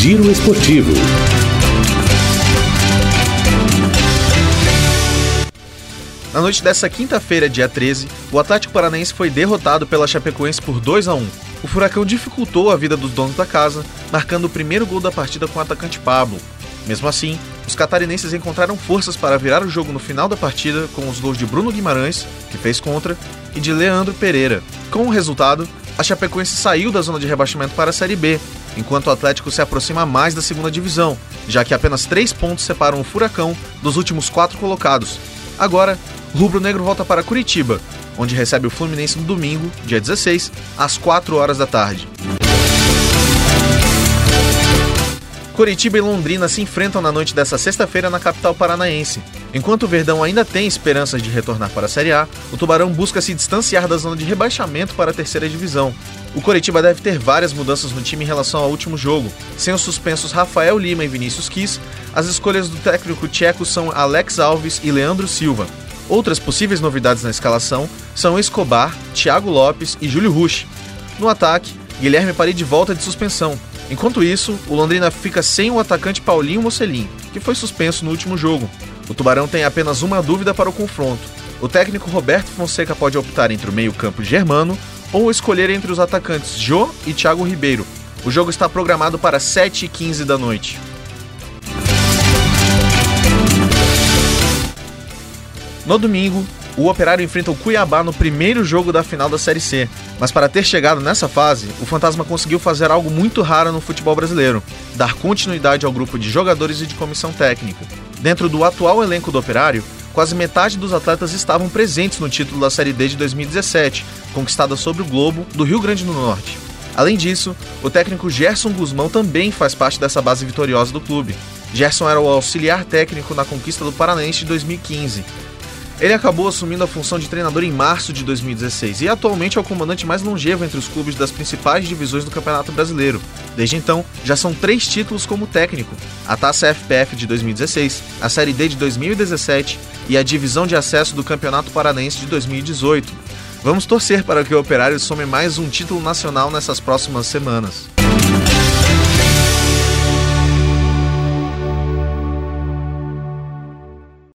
Giro Esportivo. Na noite dessa quinta-feira, dia 13, o Atlético Paranaense foi derrotado pela Chapecoense por 2-1. O Furacão dificultou a vida dos donos da casa, marcando o primeiro gol da partida com o atacante Pablo. Mesmo assim, os catarinenses encontraram forças para virar o jogo no final da partida com os gols de Bruno Guimarães, que fez contra, e de Leandro Pereira. Com o resultado, a Chapecoense saiu da zona de rebaixamento para a Série B, enquanto o Atlético se aproxima mais da segunda divisão, já que apenas 3 pontos separam o Furacão dos últimos 4 colocados. Agora, o rubro-negro volta para Curitiba, onde recebe o Fluminense no domingo, dia 16, às 4 horas da tarde. Curitiba e Londrina se enfrentam na noite desta sexta-feira na capital paranaense. Enquanto o Verdão ainda tem esperanças de retornar para a Série A, o Tubarão busca se distanciar da zona de rebaixamento para a terceira divisão. O Coritiba deve ter várias mudanças no time em relação ao último jogo. Sem os suspensos Rafael Lima e Vinícius Quis, as escolhas do técnico tcheco são Alex Alves e Leandro Silva. Outras possíveis novidades na escalação são Escobar, Thiago Lopes e Júlio Rush. No ataque, Guilherme Parede volta de suspensão. Enquanto isso, o Londrina fica sem o atacante Paulinho Mocelin, que foi suspenso no último jogo. O Tubarão tem apenas uma dúvida para o confronto. O técnico Roberto Fonseca pode optar entre o meio-campo Germano ou escolher entre os atacantes Jô e Thiago Ribeiro. O jogo está programado para 7h15 da noite. No domingo, o Operário enfrenta o Cuiabá no primeiro jogo da final da Série C. Mas para ter chegado nessa fase, o Fantasma conseguiu fazer algo muito raro no futebol brasileiro: dar continuidade ao grupo de jogadores e de comissão técnica. Dentro do atual elenco do Operário, quase metade dos atletas estavam presentes no título da Série D de 2017, conquistada sobre o Globo do Rio Grande do Norte. Além disso, o técnico Gerson Guzmão também faz parte dessa base vitoriosa do clube. Gerson era o auxiliar técnico na conquista do Paranaense de 2015. Ele acabou assumindo a função de treinador em março de 2016 e atualmente é o comandante mais longevo entre os clubes das principais divisões do Campeonato Brasileiro. Desde então, já são 3 títulos como técnico: a Taça FPF de 2016, a Série D de 2017 e a Divisão de Acesso do Campeonato Paranaense de 2018. Vamos torcer para que o Operário some mais um título nacional nessas próximas semanas.